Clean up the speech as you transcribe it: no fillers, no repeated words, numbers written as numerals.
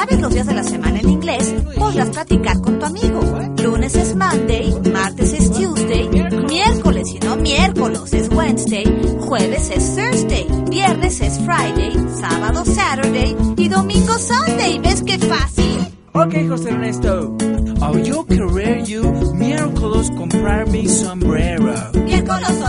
sabes los días de la semana en inglés, podrás platicar con tu amigo. Lunes es Monday, martes es Tuesday, miércoles y no miércoles es Wednesday, jueves es Thursday, viernes es Friday, sábado Saturday y domingo Sunday. ¿Ves qué fácil? Ok, José Ernesto. Yo querer you miércoles comprar mi sombrero. Miércoles